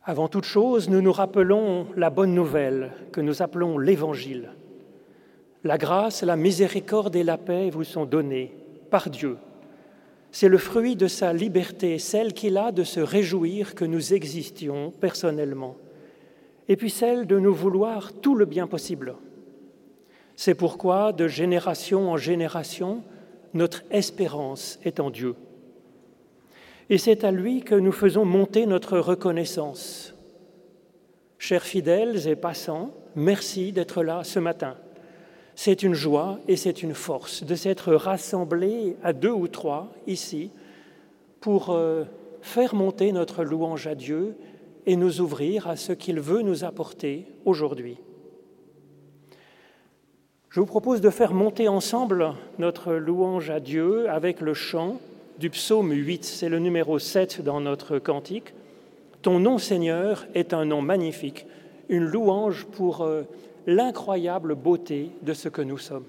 Avant toute chose, nous nous rappelons la bonne nouvelle que nous appelons l'Évangile. La grâce, la miséricorde et la paix vous sont données par Dieu. C'est le fruit de sa liberté, celle qu'il a de se réjouir que nous existions personnellement, et puis celle de nous vouloir tout le bien possible. C'est pourquoi, de génération en génération, notre espérance est en Dieu. Et c'est à lui que nous faisons monter notre reconnaissance. Chers fidèles et passants, merci d'être là ce matin. C'est une joie et c'est une force de s'être rassemblés à 2 ou 3 ici pour faire monter notre louange à Dieu et nous ouvrir à ce qu'il veut nous apporter aujourd'hui. Je vous propose de faire monter ensemble notre louange à Dieu avec le chant du psaume 8, c'est le numéro 7 dans notre cantique. Ton nom, Seigneur, est un nom magnifique, une louange pour l'incroyable beauté de ce que nous sommes.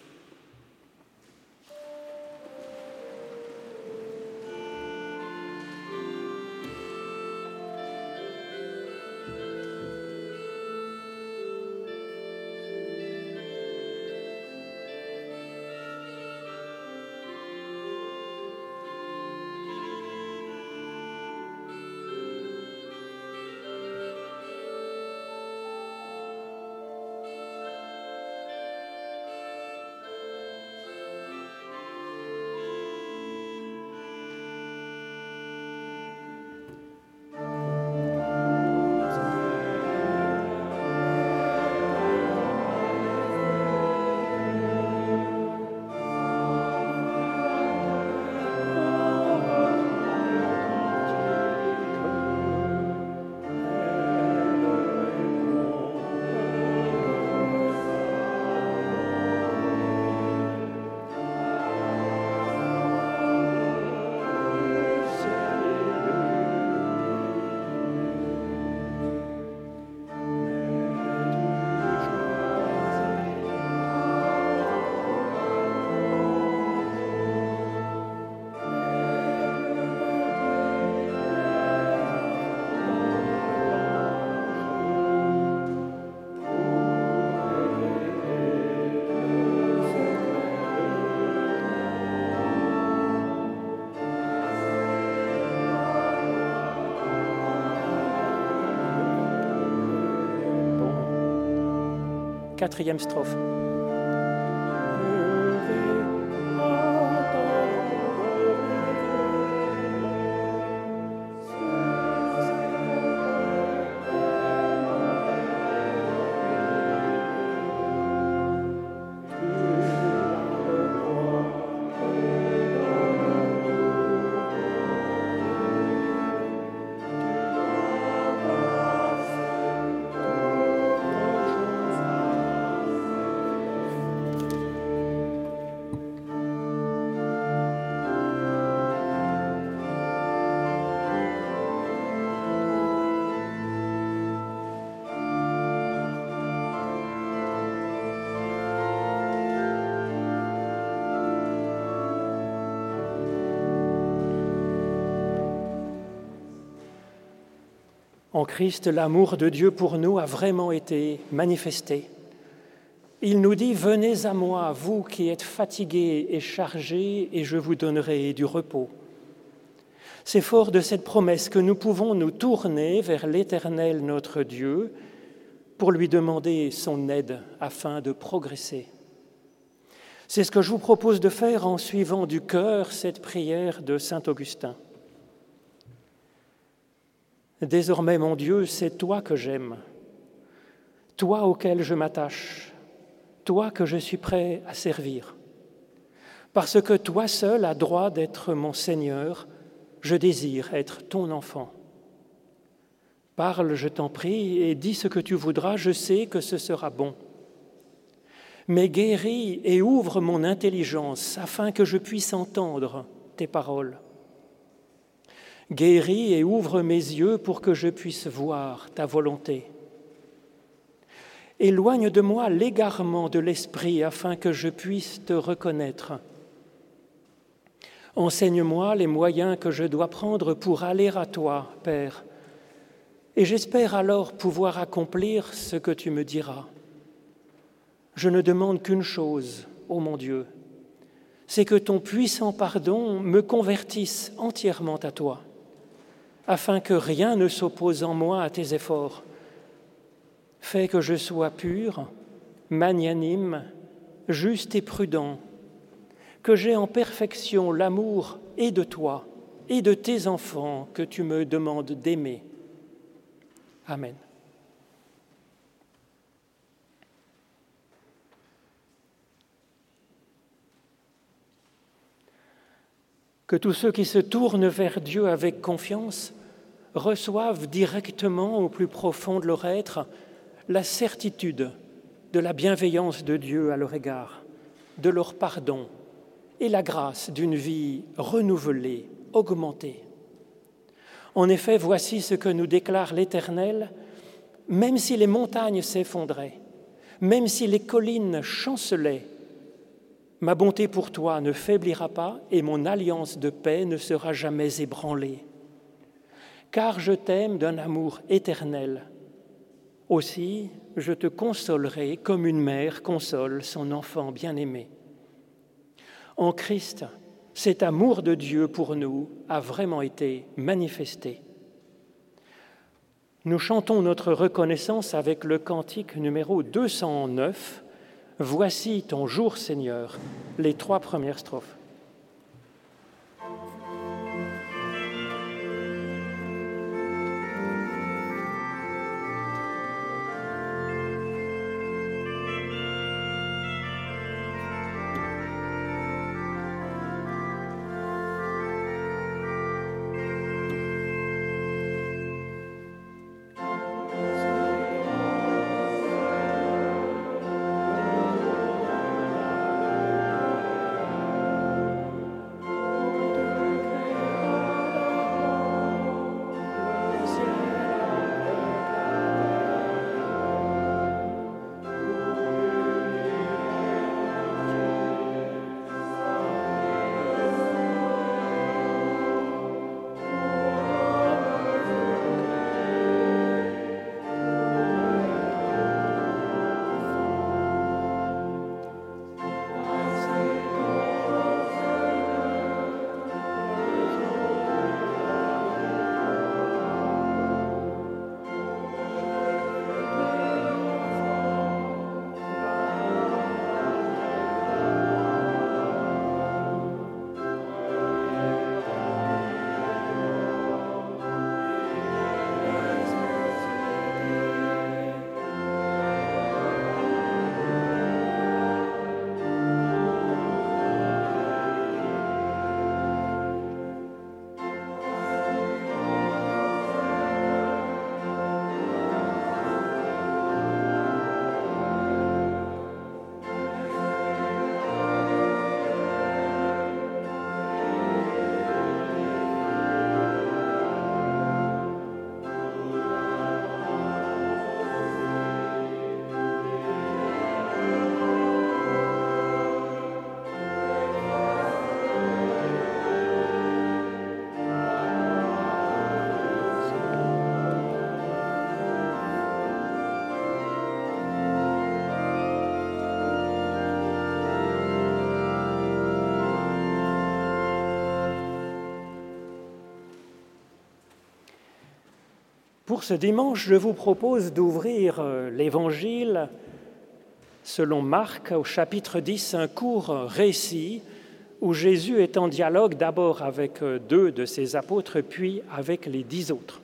Quatrième strophe. En Christ, l'amour de Dieu pour nous a vraiment été manifesté. Il nous dit « Venez à moi, vous qui êtes fatigués et chargés, et je vous donnerai du repos ». C'est fort de cette promesse que nous pouvons nous tourner vers l'Éternel notre Dieu pour lui demander son aide afin de progresser. C'est ce que je vous propose de faire en suivant du cœur cette prière de saint Augustin. Désormais, mon Dieu, c'est toi que j'aime, toi auquel je m'attache, toi que je suis prêt à servir. Parce que toi seul as droit d'être mon Seigneur, je désire être ton enfant. Parle, je t'en prie, et dis ce que tu voudras, je sais que ce sera bon. Mais guéris et ouvre mon intelligence afin que je puisse entendre tes paroles. Guéris et ouvre mes yeux pour que je puisse voir ta volonté. Éloigne de moi l'égarement de l'esprit afin que je puisse te reconnaître. Enseigne-moi les moyens que je dois prendre pour aller à toi, Père, Et j'espère alors pouvoir accomplir ce que tu me diras. Je ne demande qu'une chose, ô mon Dieu, c'est que ton puissant pardon me convertisse entièrement à toi, afin que rien ne s'oppose en moi à tes efforts. Fais que je sois pur, magnanime, juste et prudent, que j'aie en perfection l'amour et de toi et de tes enfants que tu me demandes d'aimer. Amen. Que tous ceux qui se tournent vers Dieu avec confiance reçoivent directement au plus profond de leur être la certitude de la bienveillance de Dieu à leur égard, de leur pardon et la grâce d'une vie renouvelée, augmentée. En effet, voici ce que nous déclare l'Éternel: même si les montagnes s'effondraient, même si les collines chancelaient, ma bonté pour toi ne faiblira pas et mon alliance de paix ne sera jamais ébranlée. Car je t'aime d'un amour éternel. Aussi, je te consolerai comme une mère console son enfant bien-aimé. En Christ, cet amour de Dieu pour nous a vraiment été manifesté. Nous chantons notre reconnaissance avec le cantique numéro 209. Voici ton jour, Seigneur, les 3 premières strophes. Pour ce dimanche, je vous propose d'ouvrir l'Évangile selon Marc au chapitre 10, un court récit où Jésus est en dialogue d'abord avec 2 de ses apôtres, puis avec les 10 autres.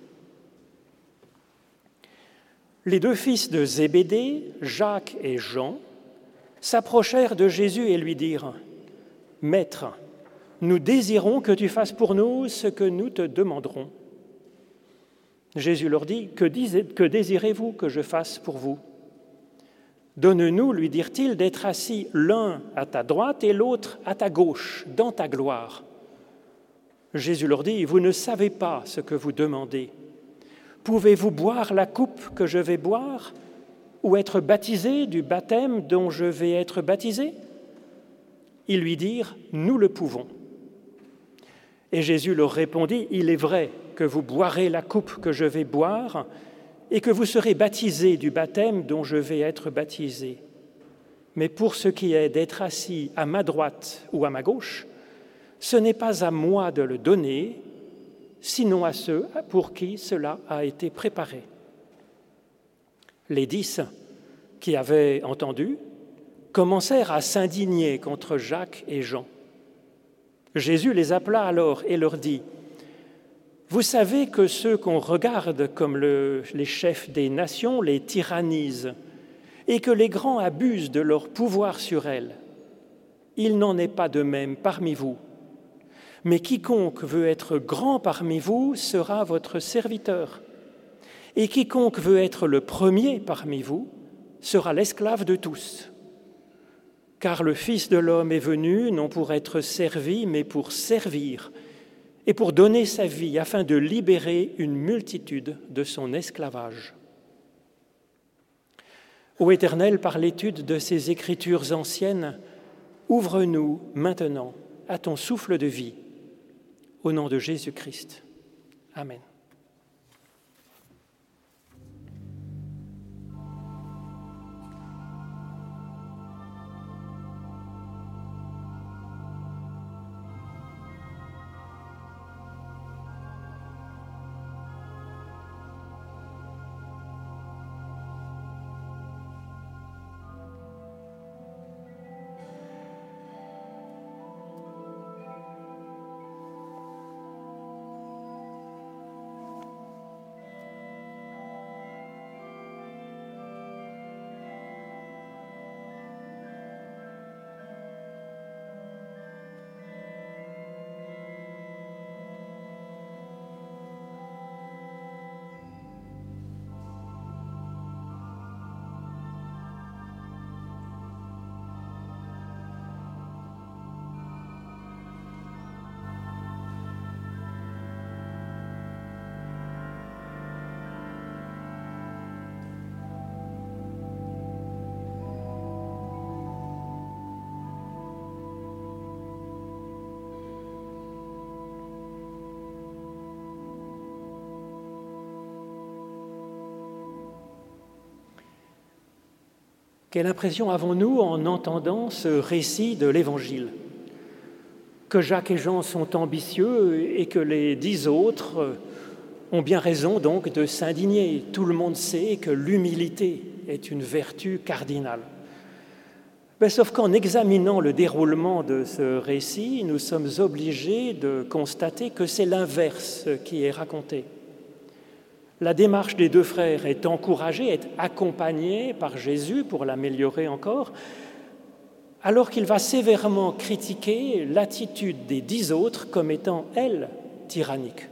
Les 2 fils de Zébédée, Jacques et Jean, s'approchèrent de Jésus et lui dirent : « Maître, nous désirons que tu fasses pour nous ce que nous te demanderons. » Jésus leur dit : « Que désirez-vous que je fasse pour vous ? Donne-nous, lui dirent-ils, d'être assis l'un à ta droite et l'autre à ta gauche, dans ta gloire. » Jésus leur dit : « Vous ne savez pas ce que vous demandez. Pouvez-vous boire la coupe que je vais boire ou être baptisé du baptême dont je vais être baptisé ? » Ils lui dirent : « Nous le pouvons. » Et Jésus leur répondit : « Il est vrai que vous boirez la coupe que je vais boire et que vous serez baptisés du baptême dont je vais être baptisé. Mais pour ce qui est d'être assis à ma droite ou à ma gauche, ce n'est pas à moi de le donner, sinon à ceux pour qui cela a été préparé. » Les 10 qui avaient entendu commencèrent à s'indigner contre Jacques et Jean. Jésus les appela alors et leur dit : « Vous savez que ceux qu'on regarde comme les chefs des nations les tyrannisent et que les grands abusent de leur pouvoir sur elles. Il n'en est pas de même parmi vous. Mais quiconque veut être grand parmi vous sera votre serviteur. Et quiconque veut être le premier parmi vous sera l'esclave de tous. Car le Fils de l'homme est venu non pour être servi, mais pour servir, et pour donner sa vie afin de libérer une multitude de son esclavage. » Ô Éternel, par l'étude de ces Écritures anciennes, ouvre-nous maintenant à ton souffle de vie. Au nom de Jésus-Christ. Amen. Quelle impression avons-nous en entendant ce récit de l'Évangile ? Que Jacques et Jean sont ambitieux et que les 10 autres ont bien raison donc de s'indigner. Tout le monde sait que l'humilité est une vertu cardinale. Sauf qu'en examinant le déroulement de ce récit, nous sommes obligés de constater que c'est l'inverse qui est raconté. La démarche des 2 frères est encouragée, est accompagnée par Jésus pour l'améliorer encore, alors qu'il va sévèrement critiquer l'attitude des 10 autres comme étant, elle, tyrannique.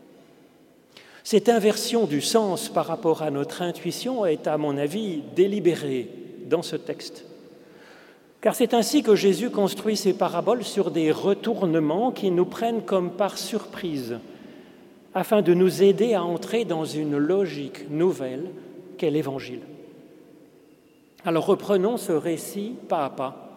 Cette inversion du sens par rapport à notre intuition est, à mon avis, délibérée dans ce texte. Car c'est ainsi que Jésus construit ses paraboles sur des retournements qui nous prennent comme par surprise, afin de nous aider à entrer dans une logique nouvelle qu'est l'Évangile. Alors reprenons ce récit pas à pas.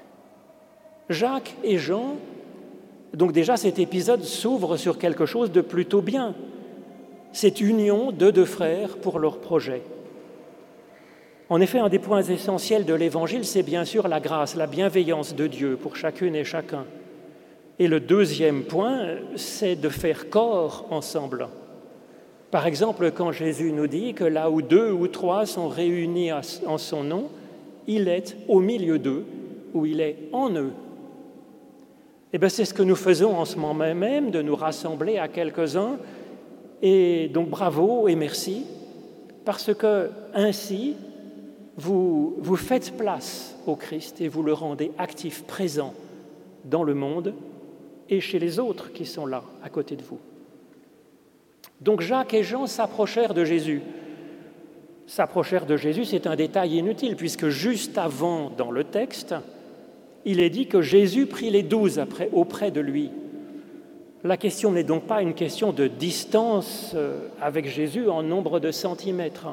Jacques et Jean, donc déjà cet épisode s'ouvre sur quelque chose de plutôt bien, cette union de 2 frères pour leur projet. En effet, un des points essentiels de l'Évangile, c'est bien sûr la grâce, la bienveillance de Dieu pour chacune et chacun. Et le deuxième point, c'est de faire corps ensemble. Par exemple, quand Jésus nous dit que là où 2 ou 3 sont réunis en son nom, il est au milieu d'eux, ou il est en eux. Et bien, c'est ce que nous faisons en ce moment même, de nous rassembler à quelques-uns. Et donc bravo et merci, parce que ainsi, vous faites place au Christ et vous le rendez actif, présent dans le monde et chez les autres qui sont là, à côté de vous. Donc Jacques et Jean s'approchèrent de Jésus. S'approchèrent de Jésus, c'est un détail inutile, puisque juste avant, dans le texte, il est dit que Jésus prit les 12 auprès de lui. La question n'est donc pas une question de distance avec Jésus en nombre de centimètres.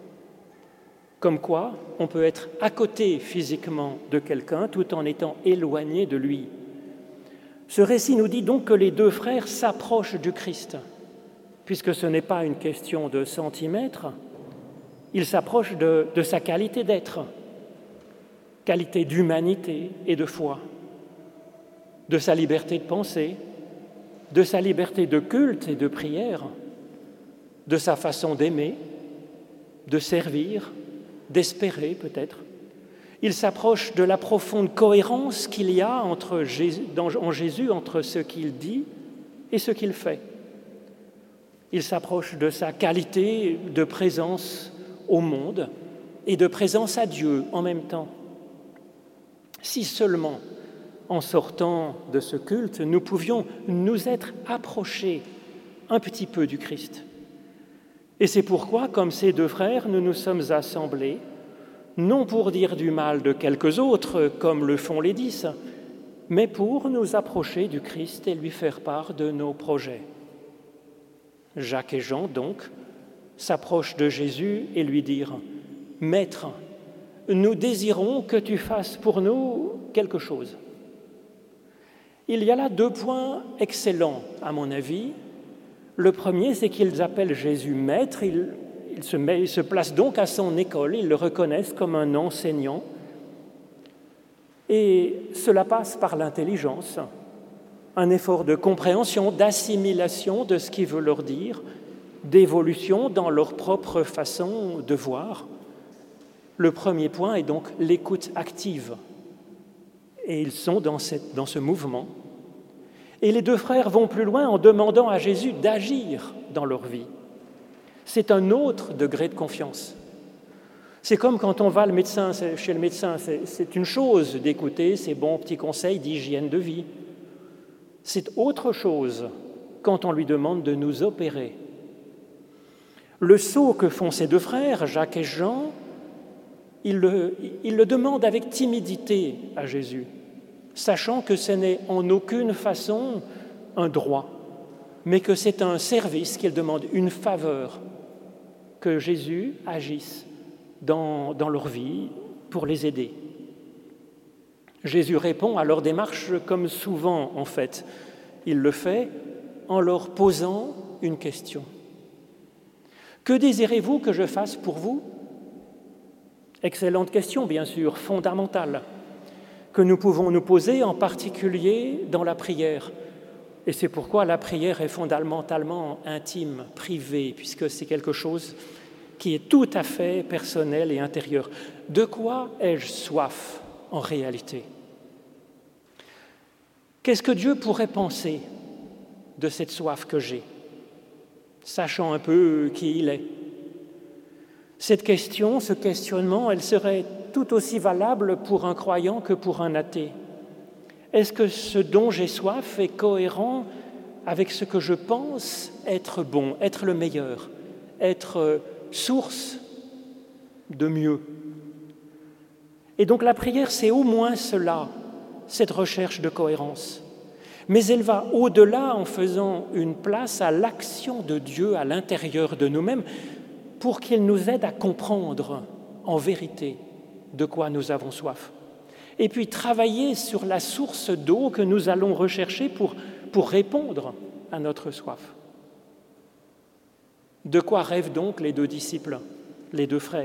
Comme quoi, on peut être à côté physiquement de quelqu'un tout en étant éloigné de lui. Ce récit nous dit donc que les 2 frères s'approchent du Christ. puisque ce n'est pas une question de centimètres, il s'approche de sa qualité d'être, qualité d'humanité et de foi, de sa liberté de penser, de sa liberté de culte et de prière, de sa façon d'aimer, de servir, d'espérer peut-être. Il s'approche de la profonde cohérence qu'il y a en Jésus entre ce qu'il dit et ce qu'il fait. Il s'approche de sa qualité de présence au monde et de présence à Dieu en même temps. Si seulement, en sortant de ce culte, nous pouvions nous être approchés un petit peu du Christ. Et c'est pourquoi, comme ces deux frères, nous nous sommes assemblés, non pour dire du mal de quelques autres, comme le font les 10, mais pour nous approcher du Christ et lui faire part de nos projets. Jacques et Jean, donc, s'approchent de Jésus et lui dirent « Maître, nous désirons que tu fasses pour nous quelque chose. » Il y a là 2 points excellents, à mon avis. Le premier, c'est qu'ils appellent Jésus maître, ils se placent donc à son école, ils le reconnaissent comme un enseignant. Et cela passe par l'intelligence, un effort de compréhension, d'assimilation de ce qu'il veut leur dire, d'évolution dans leur propre façon de voir. Le premier point est donc l'écoute active. Et ils sont dans ce mouvement. Et les 2 frères vont plus loin en demandant à Jésus d'agir dans leur vie. C'est un autre degré de confiance. C'est comme quand on va chez le médecin, c'est une chose d'écouter ses bons petits conseils d'hygiène de vie. C'est autre chose quand on lui demande de nous opérer. Le saut que font ces 2 frères, Jacques et Jean, ils le demandent avec timidité à Jésus, sachant que ce n'est en aucune façon un droit, mais que c'est un service qu'ils demandent, une faveur, que Jésus agisse dans leur vie pour les aider. Jésus répond à leur démarche comme souvent, en fait. Il le fait en leur posant une question. « Que désirez-vous que je fasse pour vous ?» Excellente question, bien sûr, fondamentale, que nous pouvons nous poser en particulier dans la prière. Et c'est pourquoi la prière est fondamentalement intime, privée, puisque c'est quelque chose qui est tout à fait personnel et intérieur. De quoi ai-je soif en réalité ? Qu'est-ce que Dieu pourrait penser de cette soif que j'ai, sachant un peu qui il est ? Cette question, ce questionnement, elle serait tout aussi valable pour un croyant que pour un athée. Est-ce que ce dont j'ai soif est cohérent avec ce que je pense être bon, être le meilleur, être source de mieux ? Et donc la prière, c'est au moins cela, cette recherche de cohérence. Mais elle va au-delà en faisant une place à l'action de Dieu à l'intérieur de nous-mêmes pour qu'il nous aide à comprendre en vérité de quoi nous avons soif. Et puis travailler sur la source d'eau que nous allons rechercher pour répondre à notre soif. De quoi rêvent donc les 2 disciples, les 2 frères ?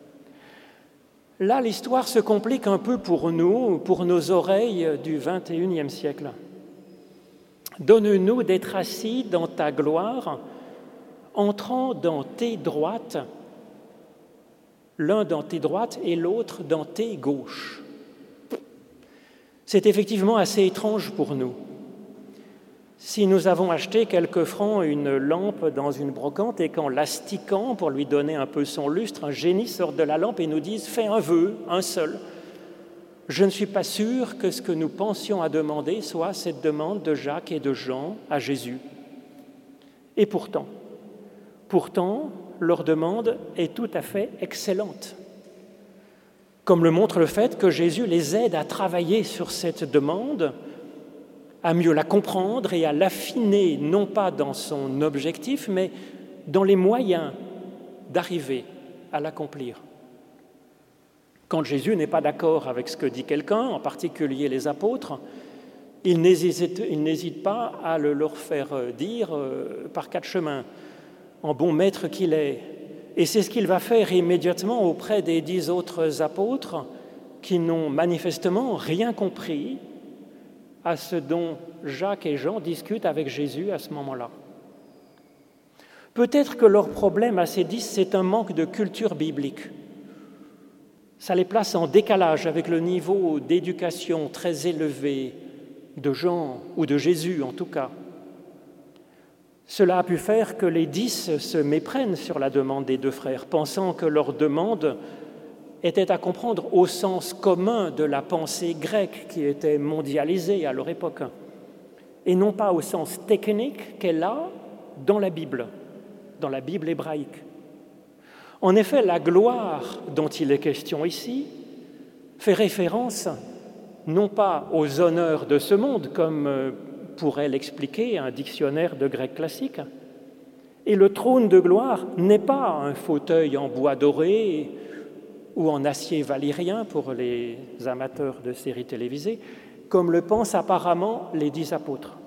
Là, l'histoire se complique un peu pour nous, pour nos oreilles du XXIe siècle. Donne-nous d'être assis dans ta gloire, entrant dans tes droites, l'un dans tes droites et l'autre dans tes gauches. C'est effectivement assez étrange pour nous. Si nous avons acheté quelques francs une lampe dans une brocante et qu'en l'astiquant pour lui donner un peu son lustre, un génie sort de la lampe et nous dise « fais un vœu, un seul », je ne suis pas sûr que ce que nous pensions à demander soit cette demande de Jacques et de Jean à Jésus. Et pourtant, leur demande est tout à fait excellente. Comme le montre le fait que Jésus les aide à travailler sur cette demande, à mieux la comprendre et à l'affiner, non pas dans son objectif, mais dans les moyens d'arriver à l'accomplir. Quand Jésus n'est pas d'accord avec ce que dit quelqu'un, en particulier les apôtres, Il n'hésite pas à le leur faire dire par quatre chemins, en bon maître qu'il est. Et c'est ce qu'il va faire immédiatement auprès des 10 autres apôtres qui n'ont manifestement rien compris à ce dont Jacques et Jean discutent avec Jésus à ce moment-là. Peut-être que leur problème à ces 10, c'est un manque de culture biblique. Ça les place en décalage avec le niveau d'éducation très élevé de Jean, ou de Jésus en tout cas. Cela a pu faire que les 10 se méprennent sur la demande des deux frères, pensant que leur demande était à comprendre au sens commun de la pensée grecque qui était mondialisée à leur époque, et non pas au sens technique qu'elle a dans la Bible hébraïque. En effet, la gloire dont il est question ici fait référence non pas aux honneurs de ce monde, comme pourrait l'expliquer un dictionnaire de grec classique, et le trône de gloire n'est pas un fauteuil en bois doré ou en acier valyrien pour les amateurs de séries télévisées, comme le pensent apparemment les 10 apôtres.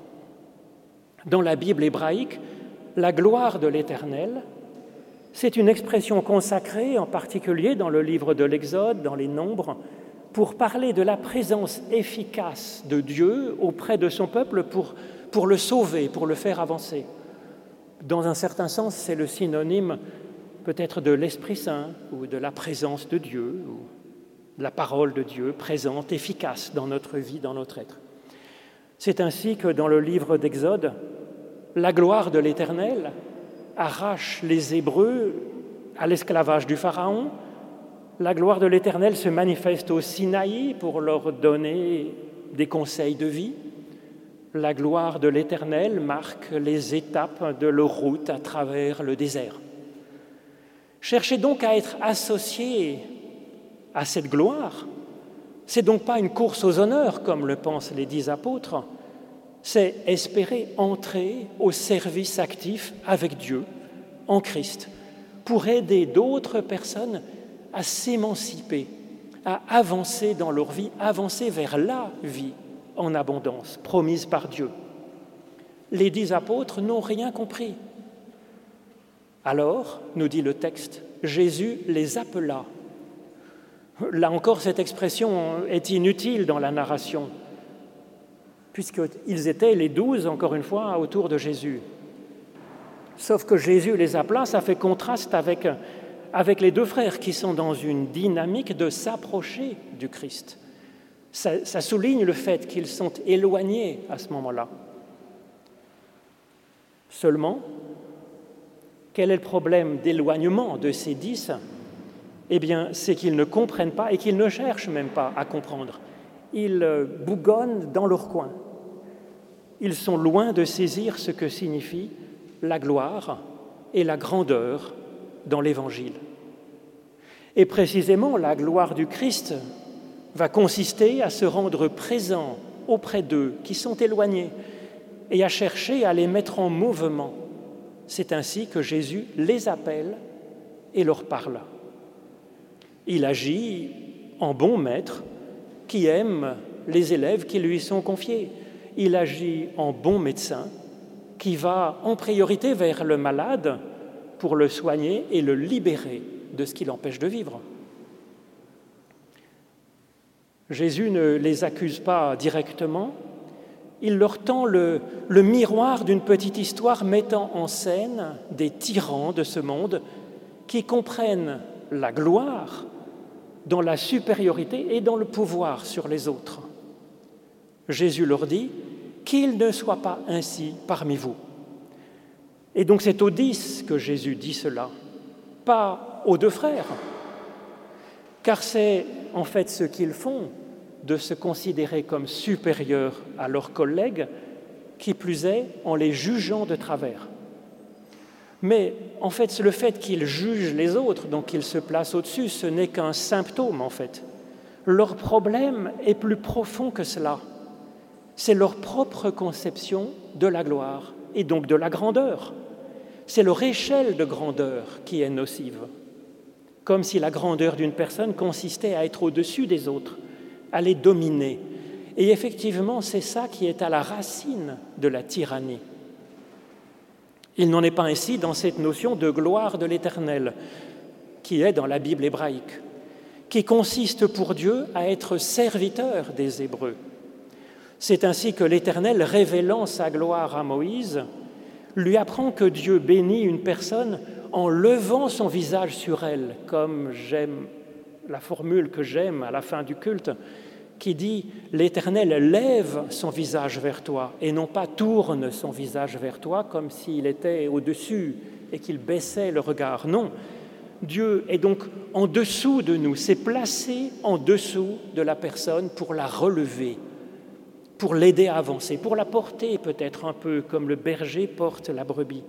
Dans la Bible hébraïque, la gloire de l'Éternel, c'est une expression consacrée, en particulier dans le livre de l'Exode, dans les Nombres, pour parler de la présence efficace de Dieu auprès de son peuple pour le sauver, pour le faire avancer. Dans un certain sens, c'est le synonyme peut-être de l'Esprit Saint ou de la présence de Dieu, ou de la parole de Dieu présente, efficace dans notre vie, dans notre être. C'est ainsi que dans le livre d'Exode, la gloire de l'Éternel arrache les Hébreux à l'esclavage du Pharaon. La gloire de l'Éternel se manifeste au Sinaï pour leur donner des conseils de vie. La gloire de l'Éternel marque les étapes de leur route à travers le désert. Cherchez donc à être associés à cette gloire. C'est donc pas une course aux honneurs, comme le pensent les 10 apôtres, c'est espérer entrer au service actif avec Dieu, en Christ, pour aider d'autres personnes à s'émanciper, à avancer dans leur vie, avancer vers la vie en abondance, promise par Dieu. Les 10 apôtres n'ont rien compris. Alors, nous dit le texte, Jésus les appela. Là encore, cette expression est inutile dans la narration, puisqu'ils étaient les 12, encore une fois, autour de Jésus. Sauf que Jésus les appela, ça fait contraste avec les deux frères qui sont dans une dynamique de s'approcher du Christ. Ça souligne le fait qu'ils sont éloignés à ce moment-là. Seulement, quel est le problème d'éloignement de ces 10 ? Eh bien, c'est qu'ils ne comprennent pas et qu'ils ne cherchent même pas à comprendre. Ils bougonnent dans leur coin. Ils sont loin de saisir ce que signifie la gloire et la grandeur dans l'Évangile. Et précisément, la gloire du Christ va consister à se rendre présent auprès d'eux qui sont éloignés et à chercher à les mettre en mouvement. C'est ainsi que Jésus les appelle et leur parle. Il agit en bon maître qui aime les élèves qui lui sont confiés. Il agit en bon médecin qui va en priorité vers le malade pour le soigner et le libérer de ce qui l'empêche de vivre. Jésus ne les accuse pas directement, il leur tend le miroir d'une petite histoire mettant en scène des tyrans de ce monde qui comprennent la gloire dans la supériorité et dans le pouvoir sur les autres. Jésus leur dit qu'il ne soit pas ainsi parmi vous. Et donc c'est aux 10 que Jésus dit cela, pas aux 2 frères, car c'est en fait ce qu'ils font de se considérer comme supérieurs à leurs collègues, qui plus est en les jugeant de travers. Mais en fait, le fait qu'ils jugent les autres, donc qu'ils se placent au-dessus, ce n'est qu'un symptôme en fait. Leur problème est plus profond que cela. C'est leur propre conception de la gloire et donc de la grandeur. C'est leur échelle de grandeur qui est nocive. Comme si la grandeur d'une personne consistait à être au-dessus des autres, à les dominer. Et effectivement, c'est ça qui est à la racine de la tyrannie. Il n'en est pas ainsi dans cette notion de gloire de l'Éternel, qui est dans la Bible hébraïque, qui consiste pour Dieu à être serviteur des Hébreux. C'est ainsi que l'Éternel, révélant sa gloire à Moïse, lui apprend que Dieu bénit une personne en levant son visage sur elle, comme j'aime la formule que j'aime à la fin du culte, qui dit « L'Éternel lève son visage vers toi et non pas tourne son visage vers toi comme s'il était au-dessus et qu'il baissait le regard. » Non, Dieu est donc en dessous de nous, s'est placé en dessous de la personne pour la relever, pour l'aider à avancer, pour la porter peut-être un peu comme le berger porte la brebis.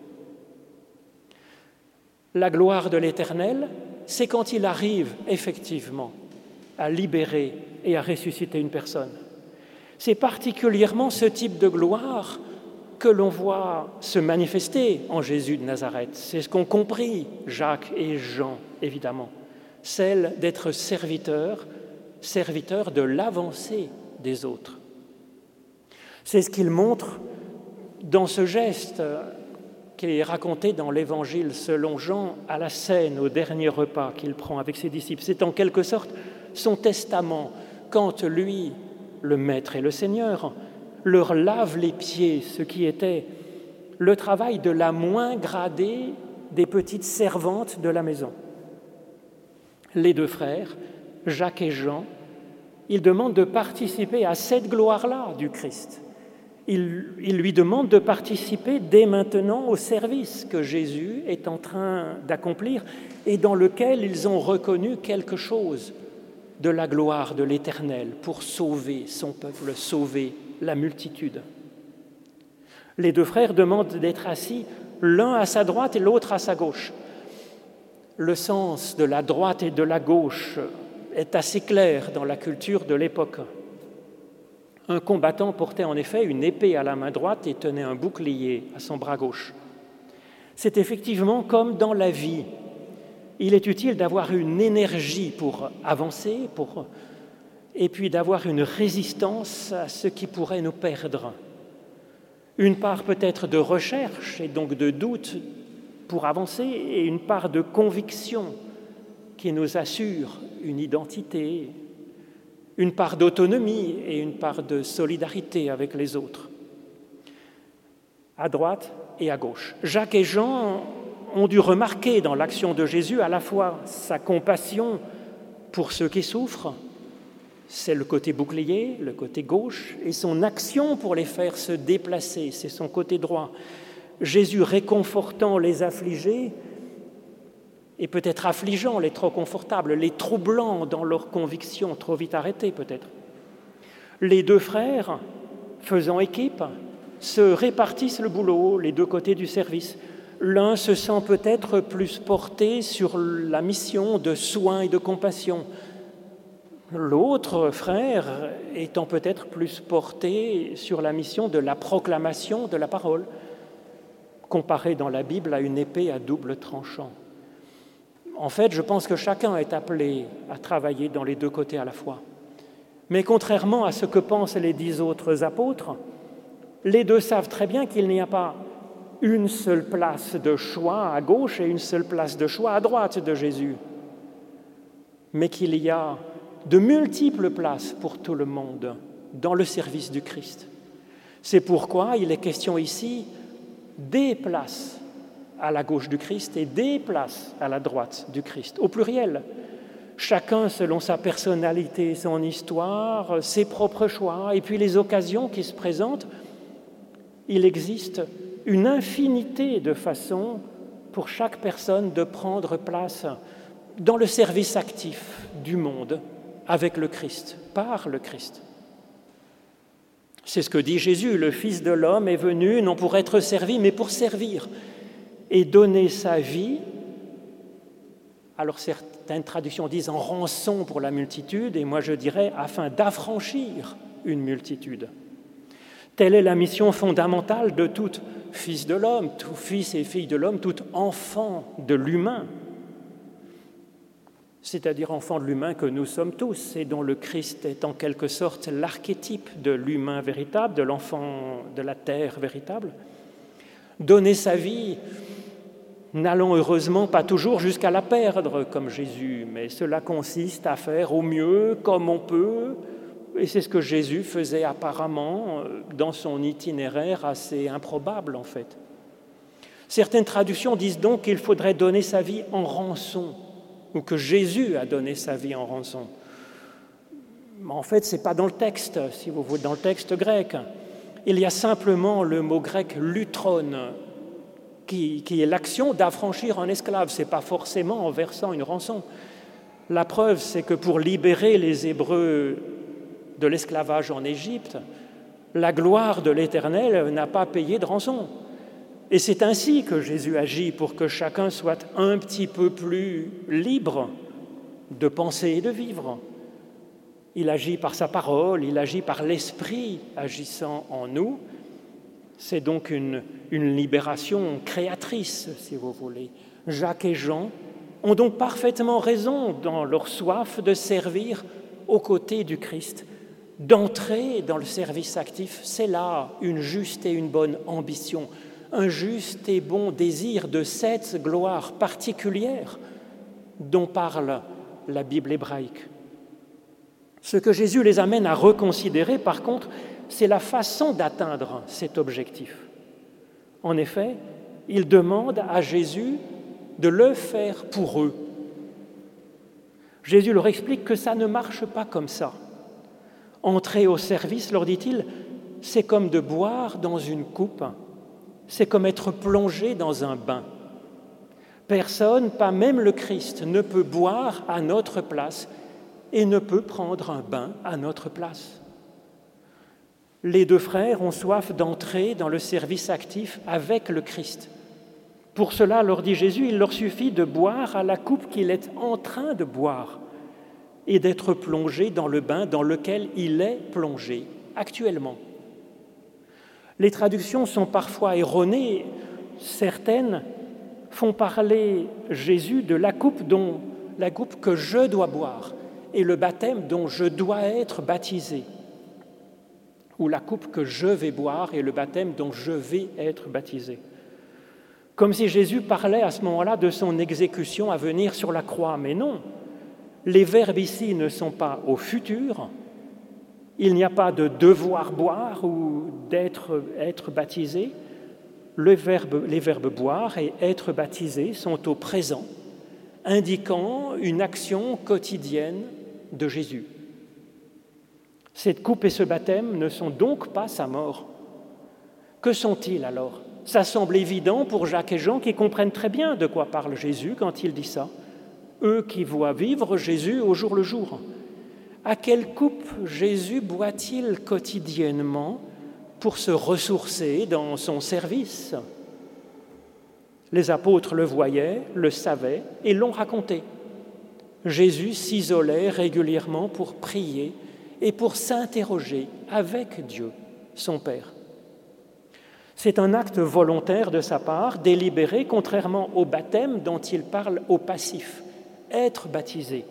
La gloire de l'Éternel, c'est quand il arrive effectivement à libérer et à ressusciter une personne. C'est particulièrement ce type de gloire que l'on voit se manifester en Jésus de Nazareth. C'est ce qu'ont compris Jacques et Jean, évidemment. Celle d'être serviteur de l'avancée des autres. C'est ce qu'il montre dans ce geste qui est raconté dans l'Évangile selon Jean à la scène, au dernier repas qu'il prend avec ses disciples. C'est en quelque sorte son testament, quand lui, le Maître et le Seigneur, leur lave les pieds, ce qui était le travail de la moins gradée des petites servantes de la maison. Les deux frères, Jacques et Jean, ils demandent de participer à cette gloire-là du Christ. Ils lui demandent de participer dès maintenant au service que Jésus est en train d'accomplir et dans lequel ils ont reconnu quelque chose de la gloire de l'Éternel pour sauver son peuple, sauver la multitude. Les deux frères demandent d'être assis l'un à sa droite et l'autre à sa gauche. Le sens de la droite et de la gauche est assez clair dans la culture de l'époque. Un combattant portait en effet une épée à la main droite et tenait un bouclier à son bras gauche. C'est effectivement comme dans la vie. Il est utile d'avoir une énergie pour avancer, et puis d'avoir une résistance à ce qui pourrait nous perdre. Une part peut-être de recherche et donc de doute pour avancer, et une part de conviction qui nous assure une identité, une part d'autonomie et une part de solidarité avec les autres. À droite et à gauche. Jacques et Jean ont dû remarquer dans l'action de Jésus à la fois sa compassion pour ceux qui souffrent, c'est le côté bouclier, le côté gauche, et son action pour les faire se déplacer, c'est son côté droit. Jésus réconfortant les affligés et peut-être affligeant les trop confortables, les troublant dans leurs convictions, trop vite arrêtées peut-être. Les deux frères, faisant équipe, se répartissent le boulot, les deux côtés du service. L'un se sent peut-être plus porté sur la mission de soin et de compassion. L'autre frère étant peut-être plus porté sur la mission de la proclamation de la parole, comparée dans la Bible à une épée à double tranchant. En fait, je pense que chacun est appelé à travailler dans les deux côtés à la fois. Mais contrairement à ce que pensent les 10 autres apôtres, les deux savent très bien qu'il n'y a pas une seule place de choix à gauche et une seule place de choix à droite de Jésus, mais qu'il y a de multiples places pour tout le monde dans le service du Christ. C'est pourquoi il est question ici des places à la gauche du Christ et des places à la droite du Christ, au pluriel. Chacun selon sa personnalité, son histoire, ses propres choix, et puis les occasions qui se présentent. Il existe une infinité de façons pour chaque personne de prendre place dans le service actif du monde avec le Christ, par le Christ. C'est ce que dit Jésus, le Fils de l'homme est venu non pour être servi, mais pour servir et donner sa vie. Alors certaines traductions disent en rançon pour la multitude, et moi je dirais afin d'affranchir une multitude. Telle est la mission fondamentale de tout fils de l'homme, tout fils et fille de l'homme, tout enfant de l'humain. c'est-à-dire enfants de l'humain que nous sommes tous, et dont le Christ est en quelque sorte l'archétype de l'humain véritable, de l'enfant de la terre véritable. Donner sa vie, n'allant heureusement pas toujours jusqu'à la perdre comme Jésus, mais cela consiste à faire au mieux comme on peut, et c'est ce que Jésus faisait apparemment dans son itinéraire assez improbable en fait. Certaines traductions disent donc qu'il faudrait donner sa vie en rançon, ou que Jésus a donné sa vie en rançon. Mais en fait, ce n'est pas dans le texte, si vous voulez, dans le texte grec. Il y a simplement le mot grec « lutron », qui est l'action d'affranchir un esclave. Ce n'est pas forcément en versant une rançon. La preuve, c'est que pour libérer les Hébreux de l'esclavage en Égypte, la gloire de l'Éternel n'a pas payé de rançon. Et c'est ainsi que Jésus agit pour que chacun soit un petit peu plus libre de penser et de vivre. Il agit par sa parole, il agit par l'Esprit agissant en nous. C'est donc une libération créatrice, si vous voulez. Jacques et Jean ont donc parfaitement raison dans leur soif de servir aux côtés du Christ. D'entrer dans le service actif, c'est là une juste et une bonne ambition, un juste et bon désir de cette gloire particulière dont parle la Bible hébraïque. Ce que Jésus les amène à reconsidérer, par contre, c'est la façon d'atteindre cet objectif. En effet, il demande à Jésus de le faire pour eux. Jésus leur explique que ça ne marche pas comme ça. Entrer au service, leur dit-il, c'est comme de boire dans une coupe, c'est comme être plongé dans un bain. Personne, pas même le Christ, ne peut boire à notre place et ne peut prendre un bain à notre place. Les deux frères ont soif d'entrer dans le service actif avec le Christ. Pour cela, leur dit Jésus, il leur suffit de boire à la coupe qu'il est en train de boire et d'être plongé dans le bain dans lequel il est plongé actuellement. Les traductions sont parfois erronées. Certaines font parler Jésus de la coupe que je dois boire et le baptême dont je dois être baptisé, ou la coupe que je vais boire et le baptême dont je vais être baptisé. Comme si Jésus parlait à ce moment-là de son exécution à venir sur la croix. Mais non, les verbes ici ne sont pas au futur. Il n'y a pas de devoir boire ou être baptisé. Les verbes boire et être baptisé sont au présent, indiquant une action quotidienne de Jésus. Cette coupe et ce baptême ne sont donc pas sa mort. Que sont-ils alors ? Ça semble évident pour Jacques et Jean qui comprennent très bien de quoi parle Jésus quand il dit ça. Eux qui voient vivre Jésus au jour le jour. À quelle coupe Jésus boit-il quotidiennement pour se ressourcer dans son service ? Les apôtres le voyaient, le savaient et l'ont raconté. Jésus s'isolait régulièrement pour prier et pour s'interroger avec Dieu, son Père. C'est un acte volontaire de sa part, délibéré, contrairement au baptême dont il parle au passif, être baptisé.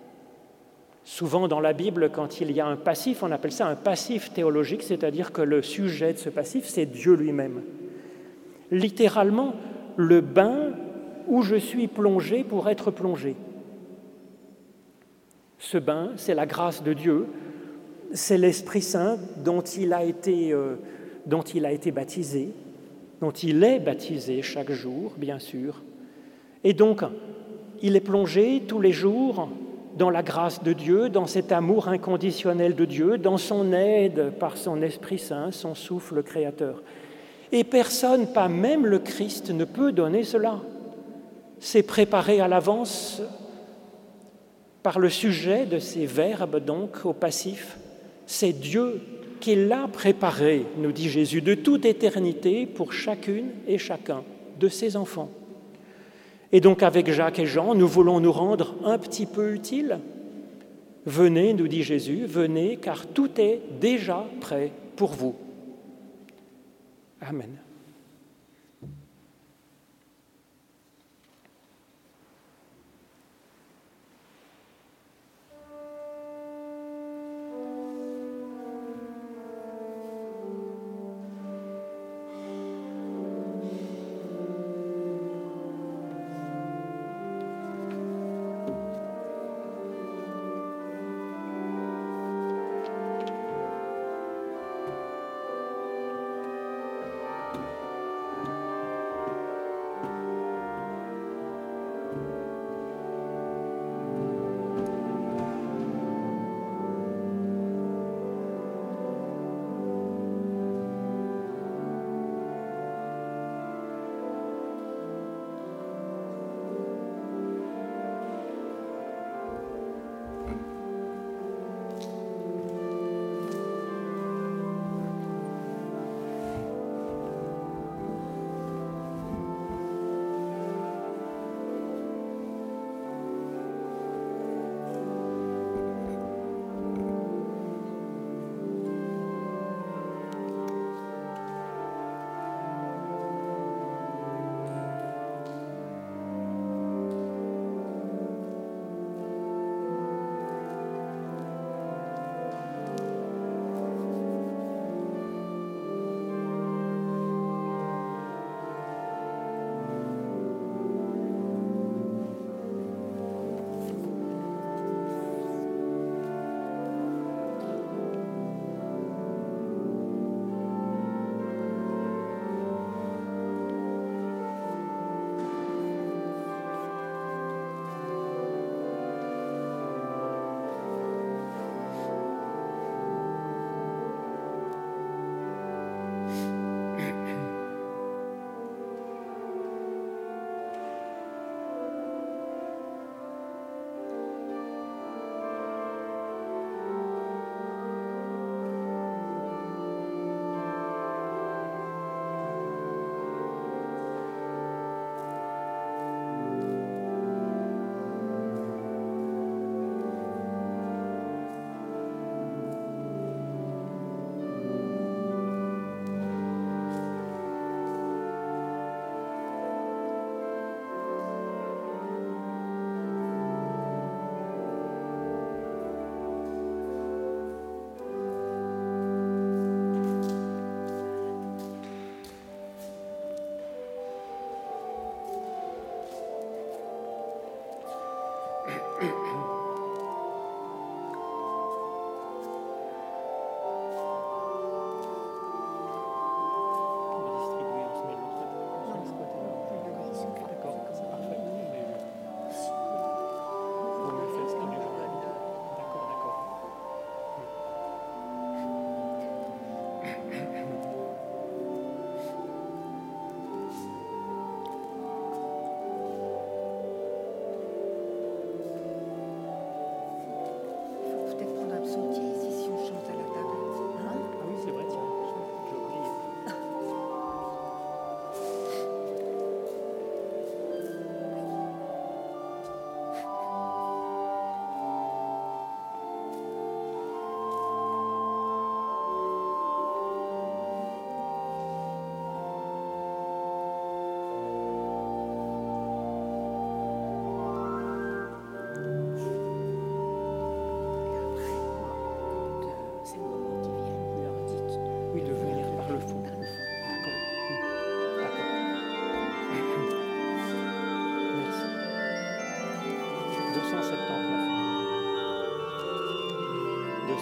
Souvent dans la Bible, quand il y a un passif, on appelle ça un passif théologique, c'est-à-dire que le sujet de ce passif, c'est Dieu lui-même. Littéralement, le bain où je suis plongé pour être plongé. Ce bain, c'est la grâce de Dieu, c'est l'Esprit Saint dont il a été baptisé, dont il est baptisé chaque jour, bien sûr. Et donc, il est plongé tous les jours dans la grâce de Dieu, dans cet amour inconditionnel de Dieu, dans son aide par son Esprit Saint, son souffle créateur. Et personne, pas même le Christ, ne peut donner cela. C'est préparé à l'avance par le sujet de ces verbes, donc, au passif. C'est Dieu qui l'a préparé, nous dit Jésus, de toute éternité pour chacune et chacun de ses enfants. Et donc avec Jacques et Jean, nous voulons nous rendre un petit peu utiles. Venez, nous dit Jésus, venez, car tout est déjà prêt pour vous. Amen.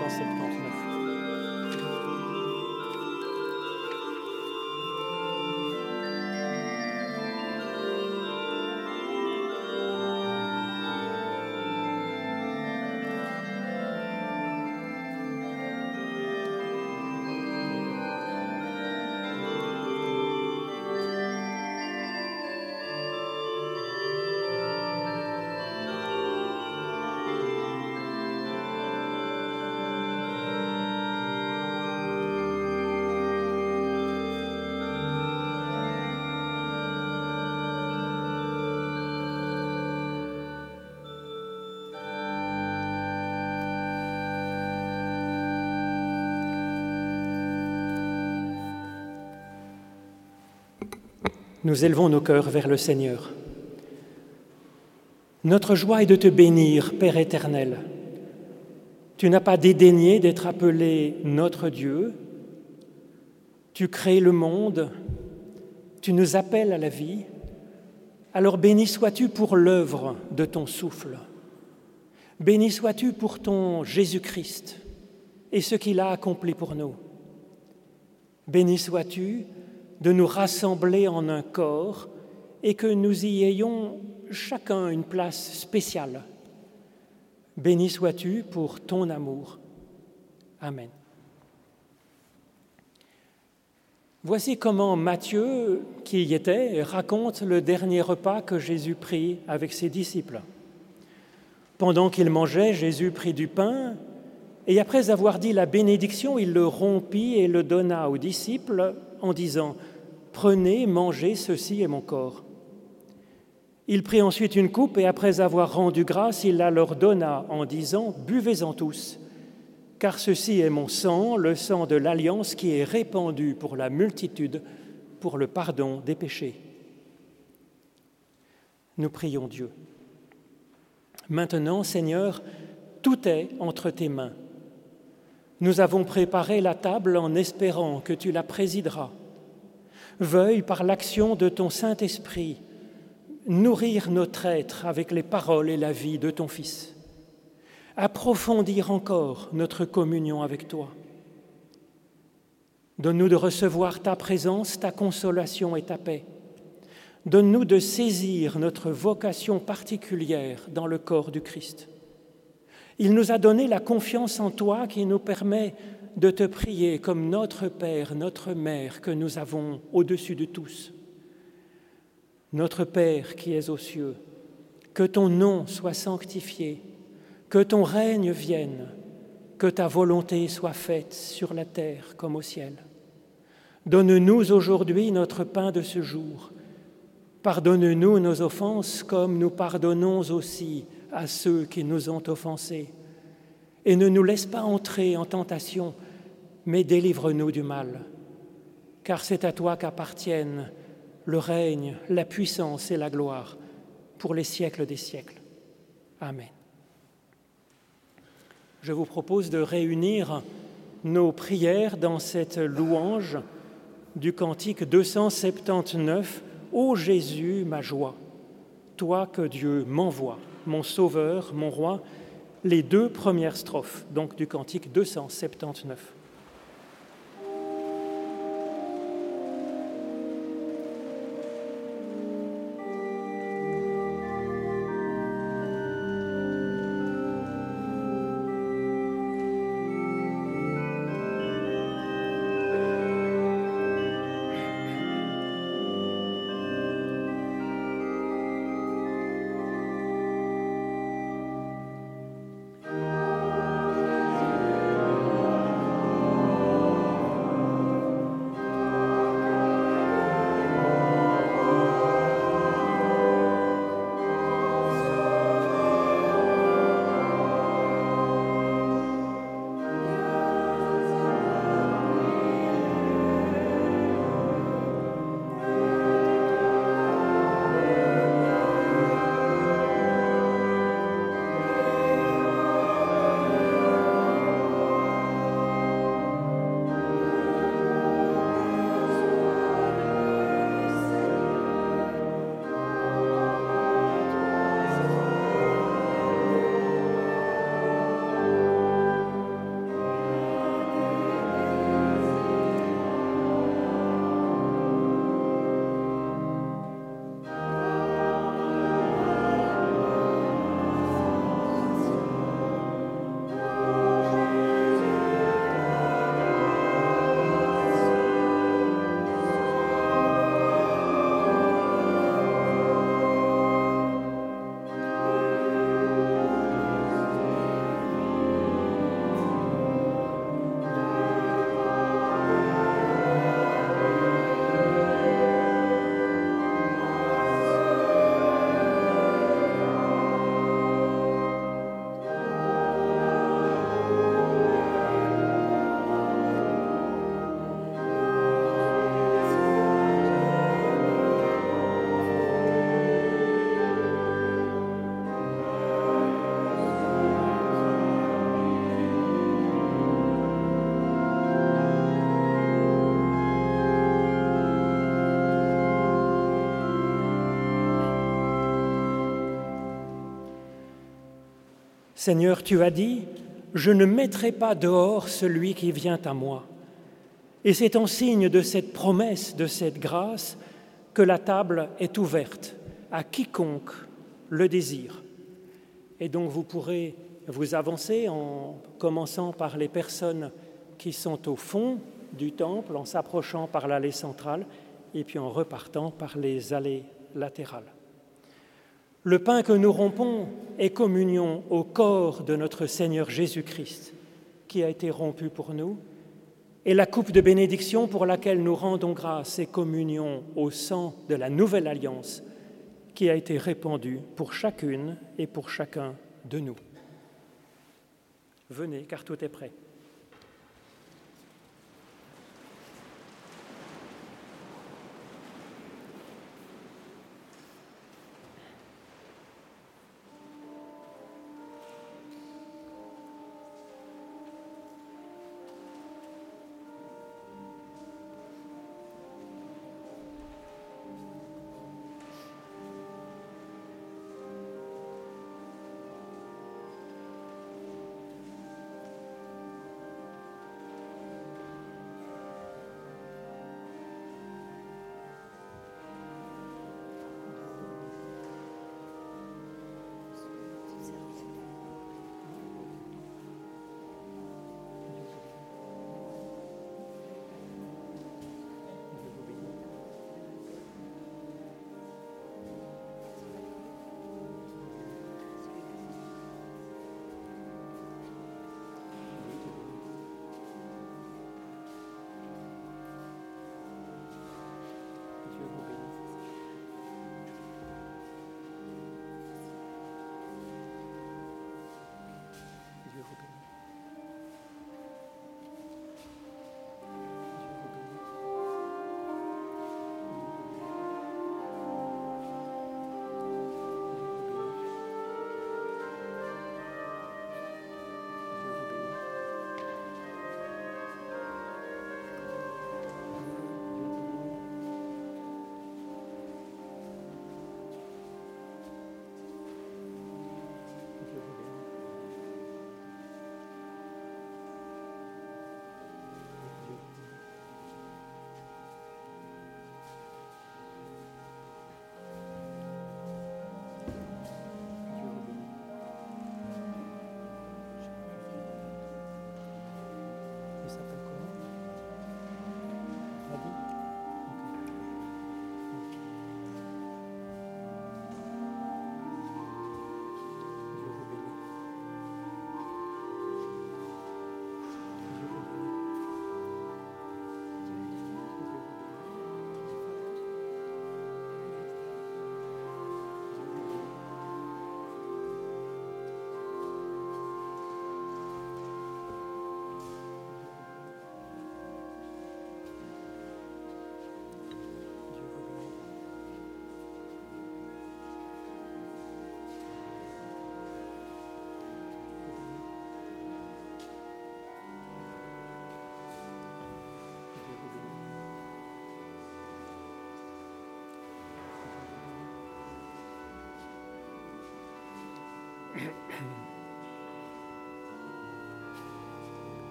279. Nous élevons nos cœurs vers le Seigneur. Notre joie est de te bénir, Père éternel. Tu n'as pas dédaigné d'être appelé notre Dieu. Tu crées le monde, tu nous appelles à la vie. Alors béni sois-tu pour l'œuvre de ton souffle. Béni sois-tu pour ton Jésus-Christ et ce qu'il a accompli pour nous. Béni sois-tu de nous rassembler en un corps et que nous y ayons chacun une place spéciale. Béni sois-tu pour ton amour. Amen. Voici comment Matthieu, qui y était, raconte le dernier repas que Jésus prit avec ses disciples. Pendant qu'il mangeait, Jésus prit du pain et après avoir dit la bénédiction, il le rompit et le donna aux disciples en disant « Prenez, mangez, ceci est mon corps ». Il prit ensuite une coupe et après avoir rendu grâce, il la leur donna en disant « Buvez-en tous, car ceci est mon sang, le sang de l'alliance qui est répandu pour la multitude, pour le pardon des péchés. » Nous prions Dieu. Maintenant, Seigneur, tout est entre tes mains. Nous avons préparé la table en espérant que tu la présideras. Veuille, par l'action de ton Saint-Esprit, nourrir notre être avec les paroles et la vie de ton Fils. Approfondir encore notre communion avec toi. Donne-nous de recevoir ta présence, ta consolation et ta paix. Donne-nous de saisir notre vocation particulière dans le corps du Christ. Il nous a donné la confiance en toi qui nous permet de te prier comme notre Père, notre Mère que nous avons au-dessus de tous. Notre Père qui es aux cieux, que ton nom soit sanctifié, que ton règne vienne, que ta volonté soit faite sur la terre comme au ciel. Donne-nous aujourd'hui notre pain de ce jour. Pardonne-nous nos offenses comme nous pardonnons aussi à ceux qui nous ont offensés. Et ne nous laisse pas entrer en tentation, mais délivre-nous du mal. Car c'est à toi qu'appartiennent le règne, la puissance et la gloire pour les siècles des siècles. Amen. Je vous propose de réunir nos prières dans cette louange du cantique 279, « Ô Jésus, ma joie, toi que Dieu m'envoie, mon Sauveur, mon Roi », les deux premières strophes donc du cantique 279. Seigneur, tu as dit, « Je ne mettrai pas dehors celui qui vient à moi ». Et c'est en signe de cette promesse, de cette grâce, que la table est ouverte à quiconque le désire. Et donc vous pourrez vous avancer en commençant par les personnes qui sont au fond du temple, en s'approchant par l'allée centrale et puis en repartant par les allées latérales. Le pain que nous rompons est communion au corps de notre Seigneur Jésus-Christ, qui a été rompu pour nous, et la coupe de bénédiction pour laquelle nous rendons grâce est communion au sang de la nouvelle alliance, qui a été répandue pour chacune et pour chacun de nous. Venez, car tout est prêt.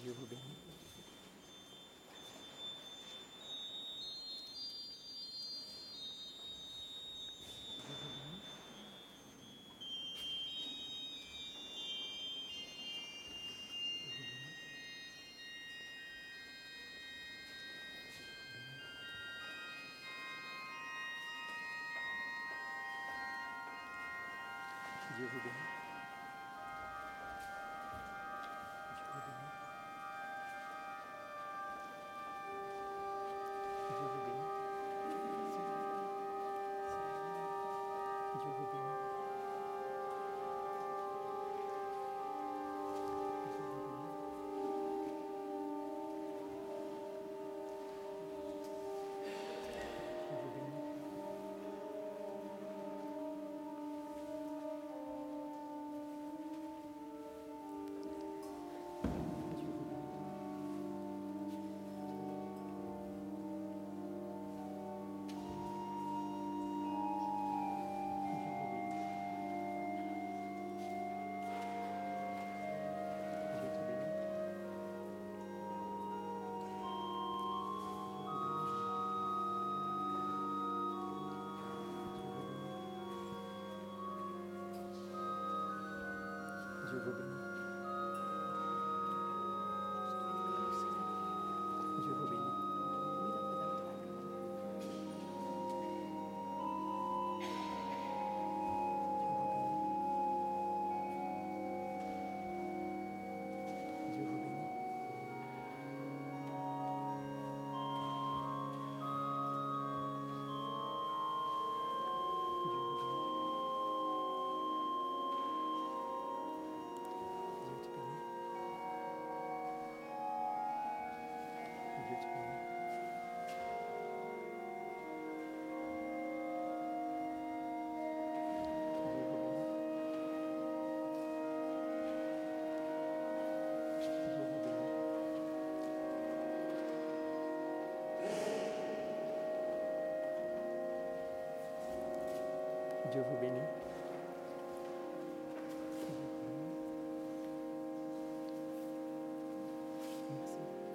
Dieu vous bénisse. Dieu vous bénisse. Dieu vous bénisse. Dieu vous bénisse. Dieu vous bénisse. Dieu vous bénisse. Dieu vous bénisse. Dieu vous bénisse. Merci.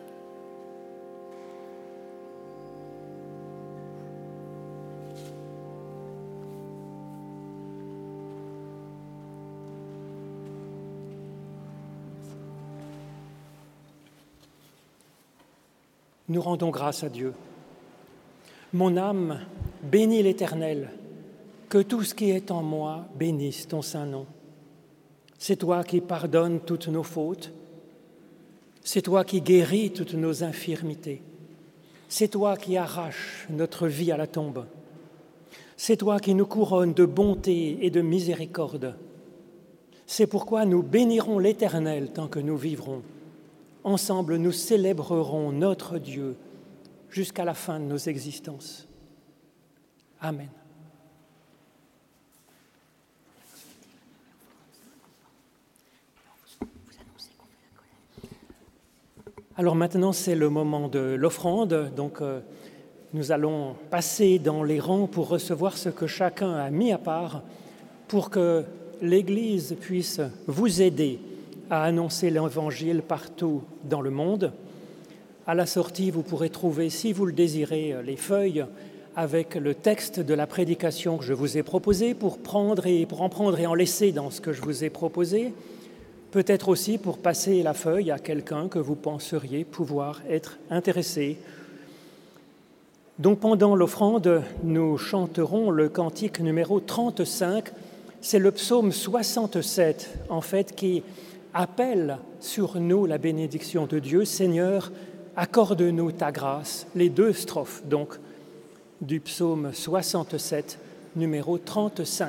Nous rendons grâce à Dieu. Mon âme bénit l'Éternel. Que tout ce qui est en moi bénisse ton saint nom. C'est toi qui pardonnes toutes nos fautes. C'est toi qui guéris toutes nos infirmités. C'est toi qui arraches notre vie à la tombe. C'est toi qui nous couronnes de bonté et de miséricorde. C'est pourquoi nous bénirons l'Éternel tant que nous vivrons. Ensemble, nous célébrerons notre Dieu jusqu'à la fin de nos existences. Amen. Alors maintenant, c'est le moment de l'offrande. Donc, nous allons passer dans les rangs pour recevoir ce que chacun a mis à part pour que l'Église puisse vous aider à annoncer l'Évangile partout dans le monde. À la sortie, vous pourrez trouver, si vous le désirez, les feuilles avec le texte de la prédication que je vous ai proposée pour en prendre et en laisser dans ce que je vous ai proposé. Peut-être aussi pour passer la feuille à quelqu'un que vous penseriez pouvoir être intéressé. Donc pendant l'offrande, nous chanterons le cantique numéro 35. C'est le psaume 67, en fait, qui appelle sur nous la bénédiction de Dieu. Seigneur, accorde-nous ta grâce. Les deux strophes, donc, du psaume 67, numéro 35.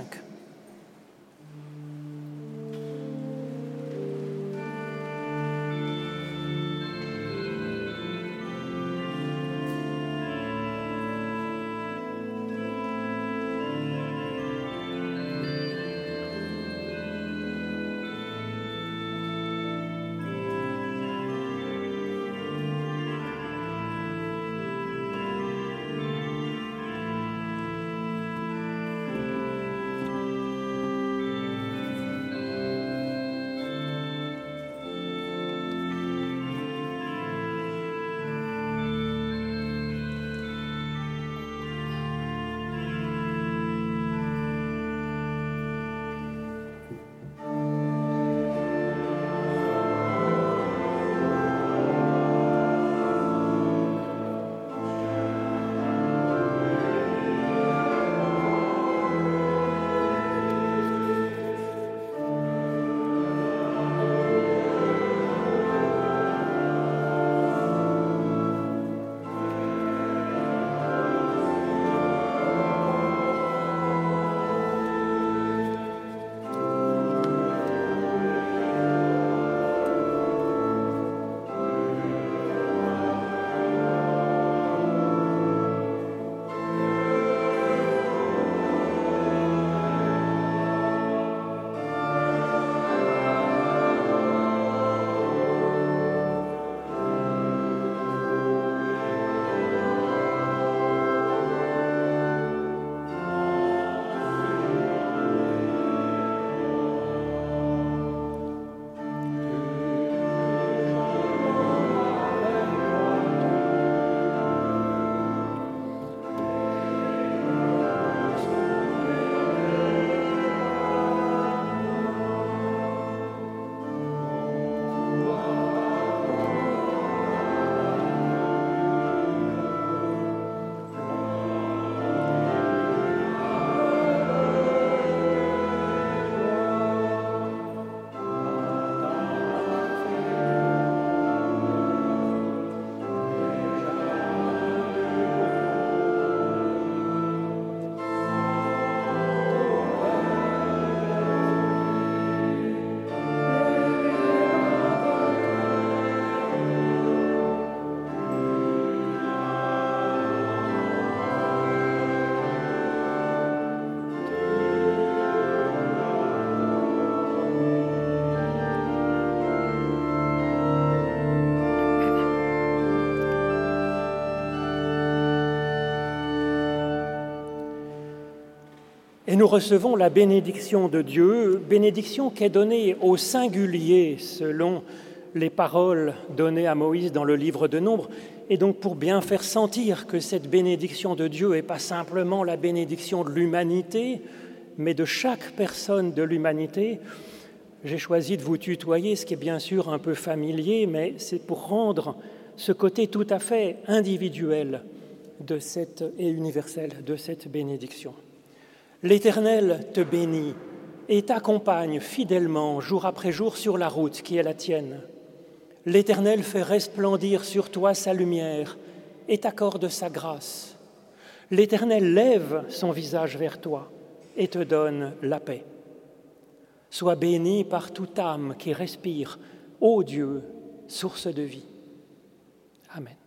Et nous recevons la bénédiction de Dieu, bénédiction qui est donnée au singulier selon les paroles données à Moïse dans le livre de Nombres. Et donc pour bien faire sentir que cette bénédiction de Dieu n'est pas simplement la bénédiction de l'humanité, mais de chaque personne de l'humanité, j'ai choisi de vous tutoyer, ce qui est bien sûr un peu familier, mais c'est pour rendre ce côté tout à fait individuel et universel de cette bénédiction. L'Éternel te bénit et t'accompagne fidèlement jour après jour sur la route qui est la tienne. L'Éternel fait resplendir sur toi sa lumière et t'accorde sa grâce. L'Éternel lève son visage vers toi et te donne la paix. Sois béni par toute âme qui respire, ô Dieu, source de vie. Amen.